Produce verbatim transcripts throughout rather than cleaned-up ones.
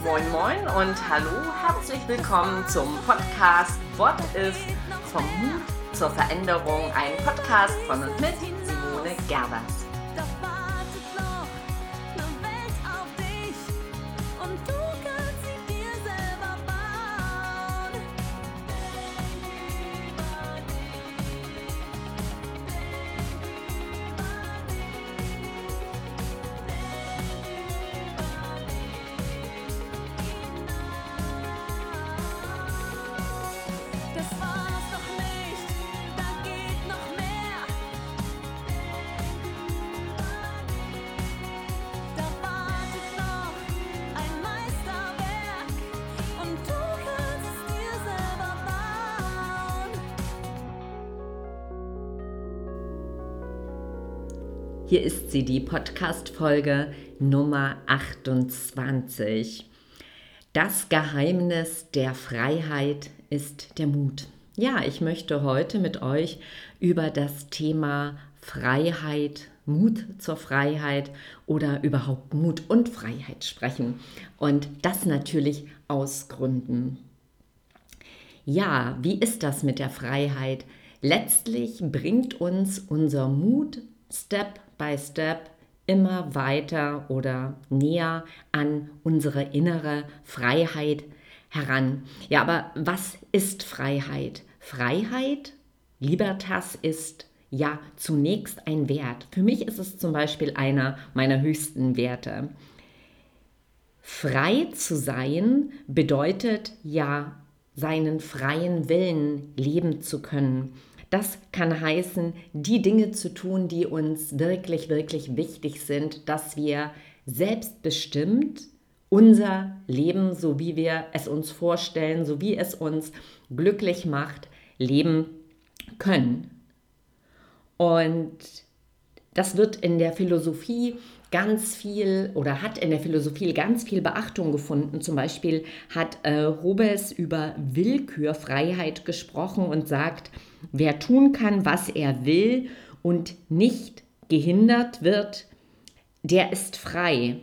Moin Moin und hallo, herzlich willkommen zum Podcast What If? Vom Mut zur Veränderung, ein Podcast von und mit Simone Gerbers. Hier ist sie, die Podcast-Folge Nummer achtundzwanzig. Das Geheimnis der Freiheit ist der Mut. Ja, ich möchte heute mit euch über das Thema Freiheit, Mut zur Freiheit oder überhaupt Mut und Freiheit sprechen. Und das natürlich aus Gründen. Ja, wie ist das mit der Freiheit? Letztlich bringt uns unser Mut Step by Step immer weiter oder näher an unsere innere Freiheit heran. Ja, aber was ist Freiheit? Freiheit, Libertas, ist ja zunächst ein Wert. Für mich ist es zum Beispiel einer meiner höchsten Werte. Frei zu sein bedeutet ja, seinen freien Willen leben zu können. Das kann heißen, die Dinge zu tun, die uns wirklich, wirklich wichtig sind, dass wir selbstbestimmt unser Leben, so wie wir es uns vorstellen, so wie es uns glücklich macht, leben können. Und das wird in der Philosophie ganz viel oder hat in der Philosophie ganz viel Beachtung gefunden. Zum Beispiel hat äh, Hobbes über Willkürfreiheit gesprochen und sagt, wer tun kann, was er will und nicht gehindert wird, der ist frei.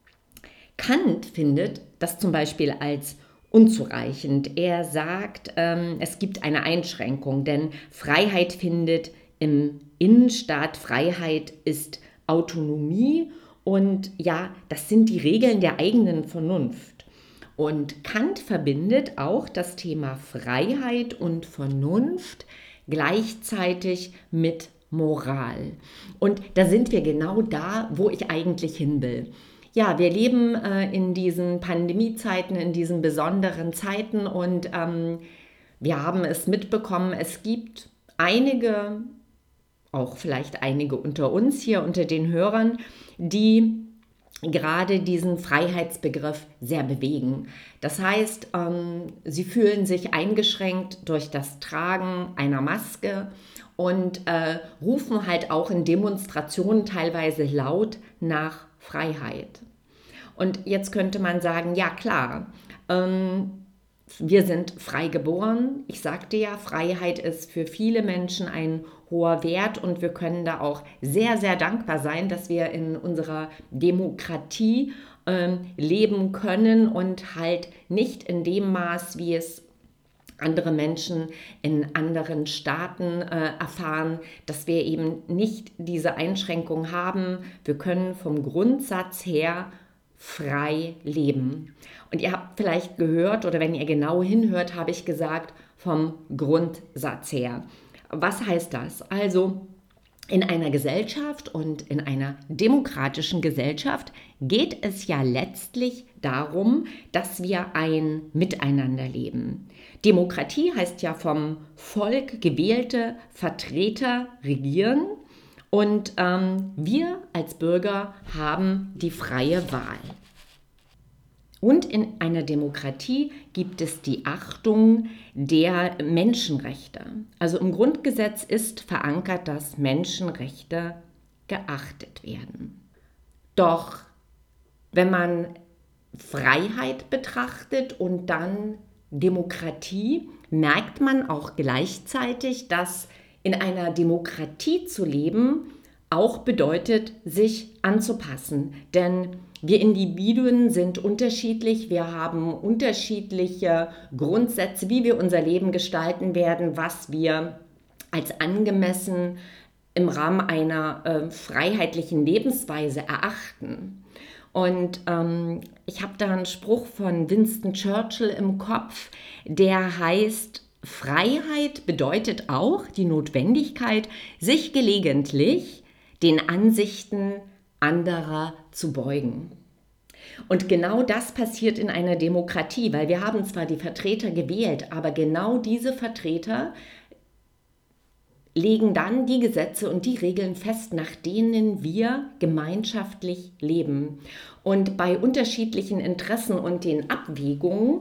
Kant findet das zum Beispiel als unzureichend. Er sagt, ähm, es gibt eine Einschränkung, denn Freiheit findet im Innenstaat, Freiheit ist Autonomie und ja, das sind die Regeln der eigenen Vernunft. Und Kant verbindet auch das Thema Freiheit und Vernunft gleichzeitig mit Moral. Und da sind wir genau da, wo ich eigentlich hin will. Ja, wir leben äh, in diesen Pandemiezeiten, in diesen besonderen Zeiten und ähm, wir haben es mitbekommen, es gibt einige, auch vielleicht einige unter uns hier, unter den Hörern, die gerade diesen Freiheitsbegriff sehr bewegen. Das heißt, ähm, sie fühlen sich eingeschränkt durch das Tragen einer Maske und äh, rufen halt auch in Demonstrationen teilweise laut nach Freiheit. Und jetzt könnte man sagen, ja klar, ähm, wir sind frei geboren. Ich sagte ja, Freiheit ist für viele Menschen ein hoher Wert und wir können da auch sehr, sehr dankbar sein, dass wir in unserer Demokratie ähm, leben können und halt nicht in dem Maß, wie es andere Menschen in anderen Staaten äh, erfahren, dass wir eben nicht diese Einschränkung haben. Wir können vom Grundsatz her frei leben. Und ihr habt vielleicht gehört, oder wenn ihr genau hinhört, habe ich gesagt, vom Grundsatz her. Was heißt das? Also in einer Gesellschaft und in einer demokratischen Gesellschaft geht es ja letztlich darum, dass wir ein Miteinander leben. Demokratie heißt ja vom Volk gewählte Vertreter regieren. Und ähm, wir als Bürger haben die freie Wahl. Und in einer Demokratie gibt es die Achtung der Menschenrechte. Also im Grundgesetz ist verankert, dass Menschenrechte geachtet werden. Doch wenn man Freiheit betrachtet und dann Demokratie, merkt man auch gleichzeitig, dass in einer Demokratie zu leben auch bedeutet, sich anzupassen. Denn wir Individuen sind unterschiedlich, wir haben unterschiedliche Grundsätze, wie wir unser Leben gestalten werden, was wir als angemessen im Rahmen einer äh, freiheitlichen Lebensweise erachten. Und ähm, ich habe da einen Spruch von Winston Churchill im Kopf, der heißt: Freiheit bedeutet auch die Notwendigkeit, sich gelegentlich den Ansichten anderer zu beugen. Und genau das passiert in einer Demokratie, weil wir haben zwar die Vertreter gewählt, aber genau diese Vertreter legen dann die Gesetze und die Regeln fest, nach denen wir gemeinschaftlich leben. Und bei unterschiedlichen Interessen und den Abwägungen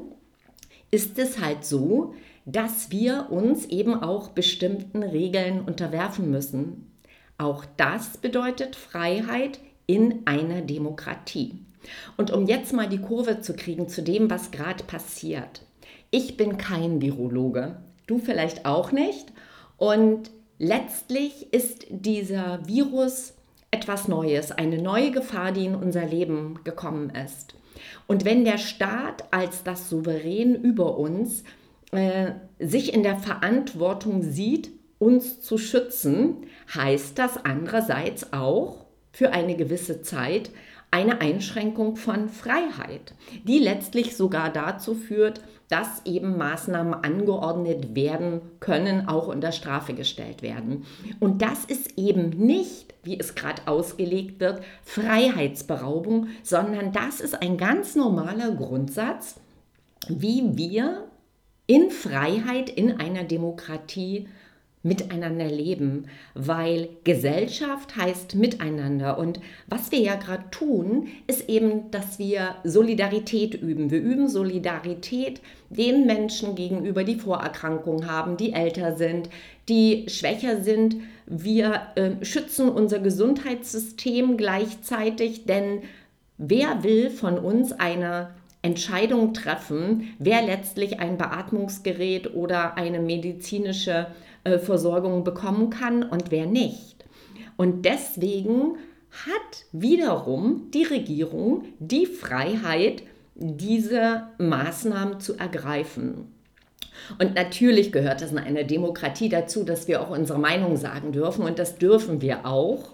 ist es halt so, dass wir uns eben auch bestimmten Regeln unterwerfen müssen. Auch das bedeutet Freiheit in einer Demokratie. Und um jetzt mal die Kurve zu kriegen zu dem, was gerade passiert. Ich bin kein Virologe, du vielleicht auch nicht. Und letztlich ist dieser Virus etwas Neues, eine neue Gefahr, die in unser Leben gekommen ist. Und wenn der Staat als das Souverän über uns äh, sich in der Verantwortung sieht, uns zu schützen, heißt das andererseits auch für eine gewisse Zeit eine Einschränkung von Freiheit, die letztlich sogar dazu führt, dass eben Maßnahmen angeordnet werden können, auch unter Strafe gestellt werden. Und das ist eben nicht, wie es gerade ausgelegt wird, Freiheitsberaubung, sondern das ist ein ganz normaler Grundsatz, wie wir in Freiheit in einer Demokratie miteinander leben, weil Gesellschaft heißt miteinander. Und was wir ja gerade tun, ist eben, dass wir Solidarität üben. Wir üben Solidarität den Menschen gegenüber, die Vorerkrankungen haben, die älter sind, die schwächer sind. Wir äh, schützen unser Gesundheitssystem gleichzeitig, denn wer will von uns eine Entscheidung treffen, wer letztlich ein Beatmungsgerät oder eine medizinische äh, Versorgung bekommen kann und wer nicht. Und deswegen hat wiederum die Regierung die Freiheit, diese Maßnahmen zu ergreifen. Und natürlich gehört es in einer Demokratie dazu, dass wir auch unsere Meinung sagen dürfen, und das dürfen wir auch.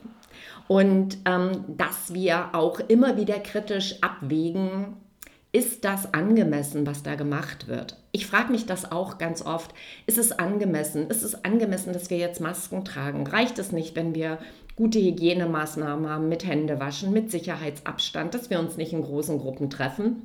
Und ähm, dass wir auch immer wieder kritisch abwägen, ist das angemessen, was da gemacht wird? Ich frage mich das auch ganz oft. Ist es angemessen? Ist es angemessen, dass wir jetzt Masken tragen? Reicht es nicht, wenn wir gute Hygienemaßnahmen haben mit Händewaschen, mit Sicherheitsabstand, dass wir uns nicht in großen Gruppen treffen?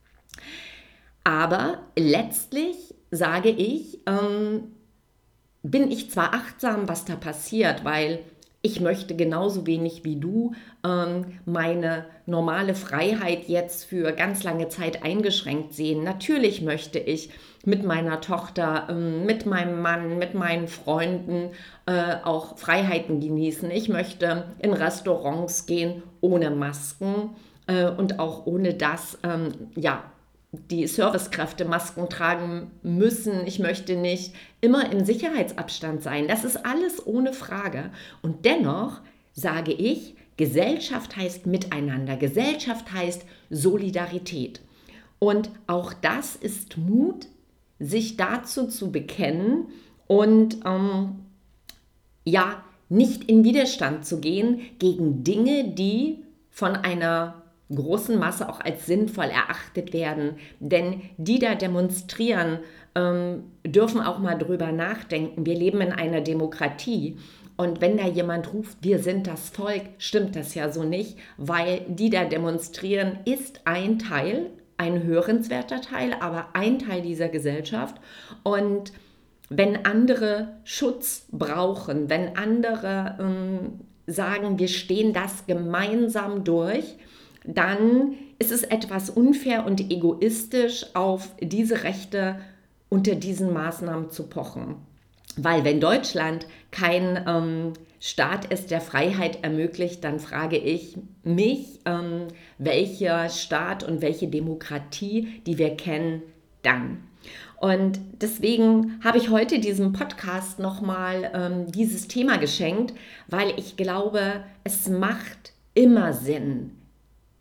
Aber letztlich sage ich, ähm, bin ich zwar achtsam, was da passiert, weil ich möchte genauso wenig wie du ähm, meine normale Freiheit jetzt für ganz lange Zeit eingeschränkt sehen. Natürlich möchte ich mit meiner Tochter, ähm, mit meinem Mann, mit meinen Freunden äh, auch Freiheiten genießen. Ich möchte in Restaurants gehen ohne Masken äh, und auch ohne dass ähm, ja, die Servicekräfte Masken tragen müssen. Ich möchte nicht immer im Sicherheitsabstand sein. Das ist alles ohne Frage. Und dennoch sage ich, Gesellschaft heißt Miteinander. Gesellschaft heißt Solidarität. Und auch das ist Mut, sich dazu zu bekennen und ähm, ja, nicht in Widerstand zu gehen gegen Dinge, die von einer großen Masse auch als sinnvoll erachtet werden. Denn die da demonstrieren, ähm, dürfen auch mal drüber nachdenken. Wir leben in einer Demokratie. Und wenn da jemand ruft, wir sind das Volk, stimmt das ja so nicht, weil die da demonstrieren, ist ein Teil, ein hörenswerter Teil, aber ein Teil dieser Gesellschaft. Und wenn andere Schutz brauchen, wenn andere ähm, sagen, wir stehen das gemeinsam durch, dann ist es etwas unfair und egoistisch, auf diese Rechte unter diesen Maßnahmen zu pochen. Weil wenn Deutschland kein ähm, Staat ist, der Freiheit ermöglicht, dann frage ich mich, ähm, welcher Staat und welche Demokratie, die wir kennen, dann. Und deswegen habe ich heute diesem Podcast nochmal ähm, dieses Thema geschenkt, weil ich glaube, es macht immer Sinn,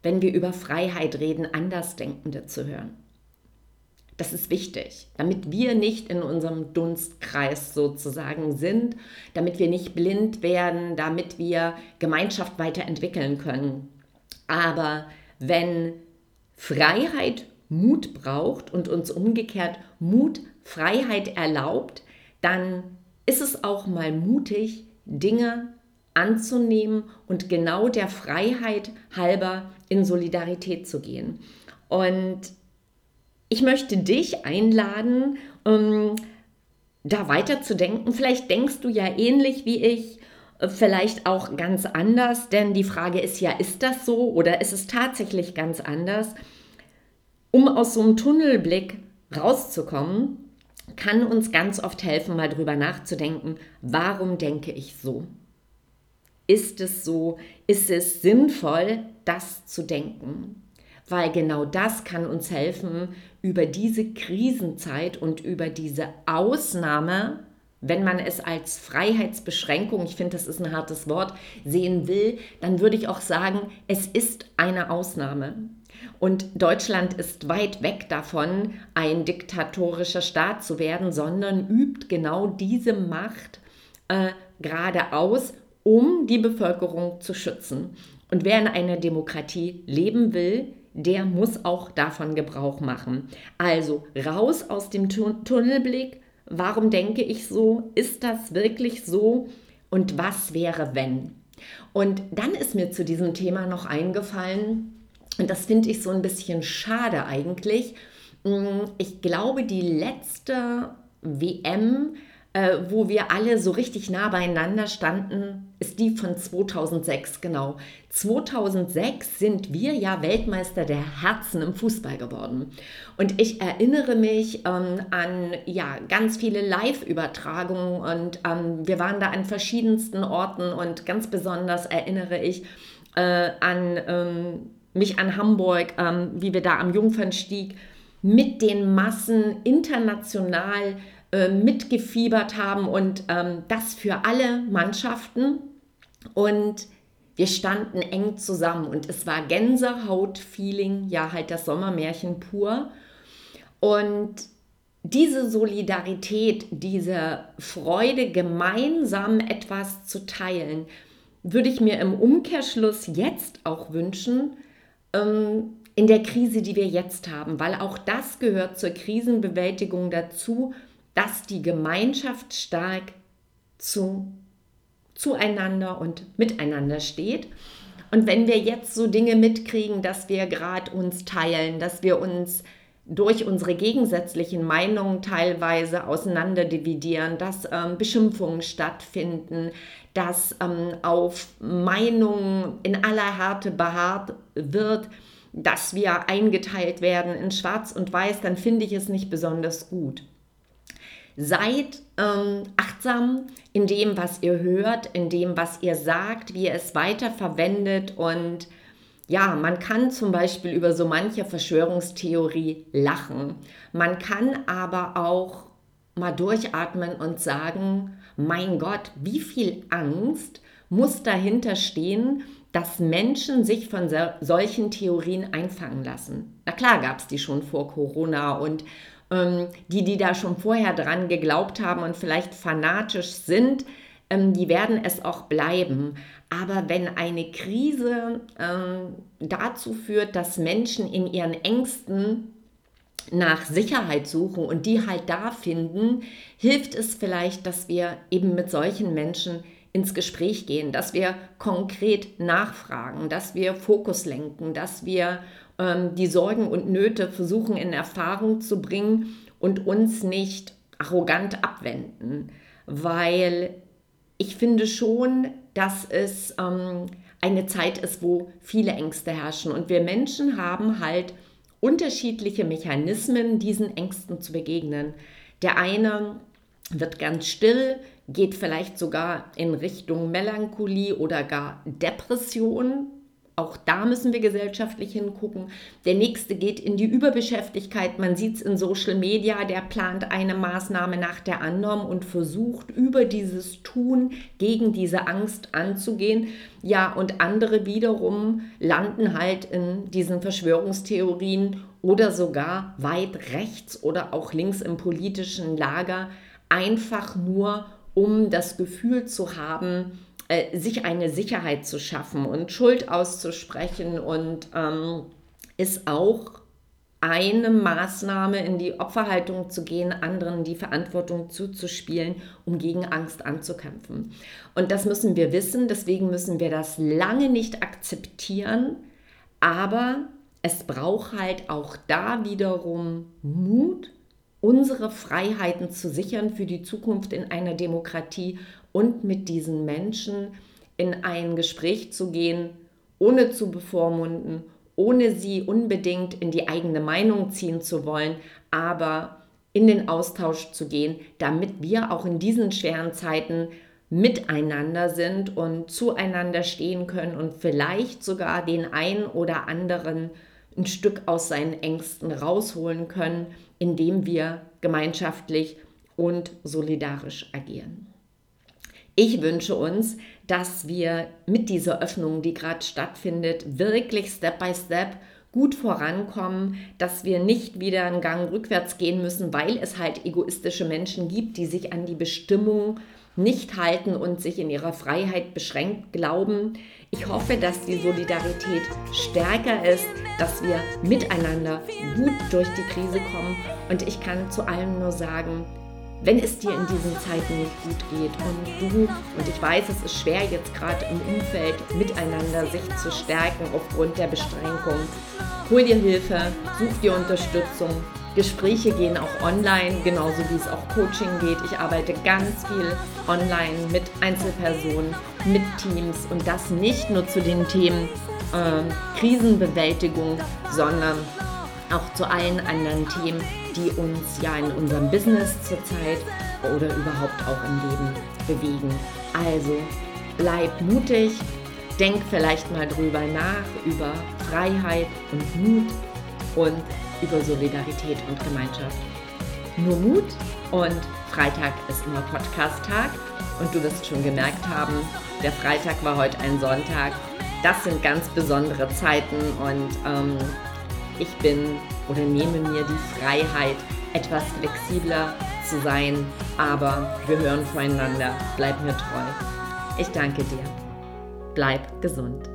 wenn wir über Freiheit reden, Andersdenkende zu hören. Das ist wichtig, damit wir nicht in unserem Dunstkreis sozusagen sind, damit wir nicht blind werden, damit wir Gemeinschaft weiterentwickeln können. Aber wenn Freiheit Mut braucht und uns umgekehrt Mut Freiheit erlaubt, dann ist es auch mal mutig, Dinge anzunehmen und genau der Freiheit halber in Solidarität zu gehen. Und ich möchte dich einladen, um da weiterzudenken. Vielleicht denkst du ja ähnlich wie ich, vielleicht auch ganz anders, denn die Frage ist ja, ist das so oder ist es tatsächlich ganz anders? Um aus so einem Tunnelblick rauszukommen, kann uns ganz oft helfen, mal drüber nachzudenken, warum denke ich so? Ist es so? Ist es sinnvoll, das zu denken? Weil genau das kann uns helfen, über diese Krisenzeit und über diese Ausnahme, wenn man es als Freiheitsbeschränkung, ich finde, das ist ein hartes Wort, sehen will, dann würde ich auch sagen, es ist eine Ausnahme. Und Deutschland ist weit weg davon, ein diktatorischer Staat zu werden, sondern übt genau diese Macht äh, gerade aus, um die Bevölkerung zu schützen. Und wer in einer Demokratie leben will, der muss auch davon Gebrauch machen. Also raus aus dem Tunnelblick. Warum denke ich so? Ist das wirklich so? Und was wäre, wenn? Und dann ist mir zu diesem Thema noch eingefallen, und das finde ich so ein bisschen schade eigentlich. Ich glaube, die letzte W M, äh, wo wir alle so richtig nah beieinander standen, ist die von zweitausendsechs, genau. zweitausendsechs sind wir ja Weltmeister der Herzen im Fußball geworden. Und ich erinnere mich ähm, an ja, ganz viele Live-Übertragungen und ähm, wir waren da an verschiedensten Orten und ganz besonders erinnere ich äh, an ähm, mich an Hamburg, ähm, wie wir da am Jungfernstieg mit den Massen international äh, mitgefiebert haben und ähm, das für alle Mannschaften. Und wir standen eng zusammen und es war Gänsehaut-Feeling, ja halt das Sommermärchen pur. Und diese Solidarität, diese Freude, gemeinsam etwas zu teilen, würde ich mir im Umkehrschluss jetzt auch wünschen, ähm, in der Krise, die wir jetzt haben, weil auch das gehört zur Krisenbewältigung dazu, dass die Gemeinschaft stark zu, zueinander und miteinander steht. Und wenn wir jetzt so Dinge mitkriegen, dass wir gerade uns teilen, dass wir uns durch unsere gegensätzlichen Meinungen teilweise auseinanderdividieren, dass ähm, Beschimpfungen stattfinden, dass ähm, auf Meinungen in aller Härte beharrt wird, dass wir eingeteilt werden in Schwarz und Weiß, dann finde ich es nicht besonders gut. Seid ähm, achtsam in dem, was ihr hört, in dem, was ihr sagt, wie ihr es weiterverwendet. Und ja, man kann zum Beispiel über so manche Verschwörungstheorie lachen. Man kann aber auch mal durchatmen und sagen, mein Gott, wie viel Angst muss dahinter stehen, dass Menschen sich von so, solchen Theorien einfangen lassen. Na klar gab es die schon vor Corona und ähm, die, die da schon vorher dran geglaubt haben und vielleicht fanatisch sind, ähm, die werden es auch bleiben. Aber wenn eine Krise ähm, dazu führt, dass Menschen in ihren Ängsten nach Sicherheit suchen und die halt da finden, hilft es vielleicht, dass wir eben mit solchen Menschen ins Gespräch gehen, dass wir konkret nachfragen, dass wir Fokus lenken, dass wir ähm, die Sorgen und Nöte versuchen in Erfahrung zu bringen und uns nicht arrogant abwenden, weil ich finde schon, dass es ähm, eine Zeit ist, wo viele Ängste herrschen und wir Menschen haben halt unterschiedliche Mechanismen, diesen Ängsten zu begegnen. Der eine wird ganz still, geht vielleicht sogar in Richtung Melancholie oder gar Depression Auch da müssen wir gesellschaftlich hingucken. Der nächste geht in die Überbeschäftigkeit. Man sieht es in Social Media, der plant eine Maßnahme nach der anderen und versucht über dieses Tun gegen diese Angst anzugehen. Ja, und andere wiederum landen halt in diesen Verschwörungstheorien oder sogar weit rechts oder auch links im politischen Lager, einfach nur um das Gefühl zu haben, sich eine Sicherheit zu schaffen und Schuld auszusprechen, und ähm, ist auch eine Maßnahme, in die Opferhaltung zu gehen, anderen die Verantwortung zuzuspielen, um gegen Angst anzukämpfen. Und das müssen wir wissen, deswegen müssen wir das lange nicht akzeptieren, aber es braucht halt auch da wiederum Mut, unsere Freiheiten zu sichern für die Zukunft in einer Demokratie und mit diesen Menschen in ein Gespräch zu gehen, ohne zu bevormunden, ohne sie unbedingt in die eigene Meinung ziehen zu wollen, aber in den Austausch zu gehen, damit wir auch in diesen schweren Zeiten miteinander sind und zueinander stehen können und vielleicht sogar den einen oder anderen ein Stück aus seinen Ängsten rausholen können, indem wir gemeinschaftlich und solidarisch agieren. Ich wünsche uns, dass wir mit dieser Öffnung, die gerade stattfindet, wirklich Step by Step gut vorankommen, dass wir nicht wieder einen Gang rückwärts gehen müssen, weil es halt egoistische Menschen gibt, die sich an die Bestimmung nicht halten und sich in ihrer Freiheit beschränkt glauben. Ich hoffe, dass die Solidarität stärker ist, dass wir miteinander gut durch die Krise kommen, und ich kann zu allen nur sagen, wenn es dir in diesen Zeiten nicht gut geht und du, und ich weiß, es ist schwer jetzt gerade im Umfeld miteinander sich zu stärken aufgrund der Beschränkung, hol dir Hilfe, such dir Unterstützung. Gespräche gehen auch online, genauso wie es auch Coaching geht. Ich arbeite ganz viel online mit Einzelpersonen, mit Teams, und das nicht nur zu den Themen äh, Krisenbewältigung, sondern auch zu allen anderen Themen, die uns ja in unserem Business zurzeit oder überhaupt auch im Leben bewegen. Also bleib mutig, denk vielleicht mal drüber nach, über Freiheit und Mut und über Solidarität und Gemeinschaft. Nur Mut, und Freitag ist immer Podcast-Tag, und du wirst schon gemerkt haben, der Freitag war heute ein Sonntag. Das sind ganz besondere Zeiten, und ähm, ich bin oder nehme mir die Freiheit, etwas flexibler zu sein, aber wir hören voneinander. Bleib mir treu. Ich danke dir. Bleib gesund.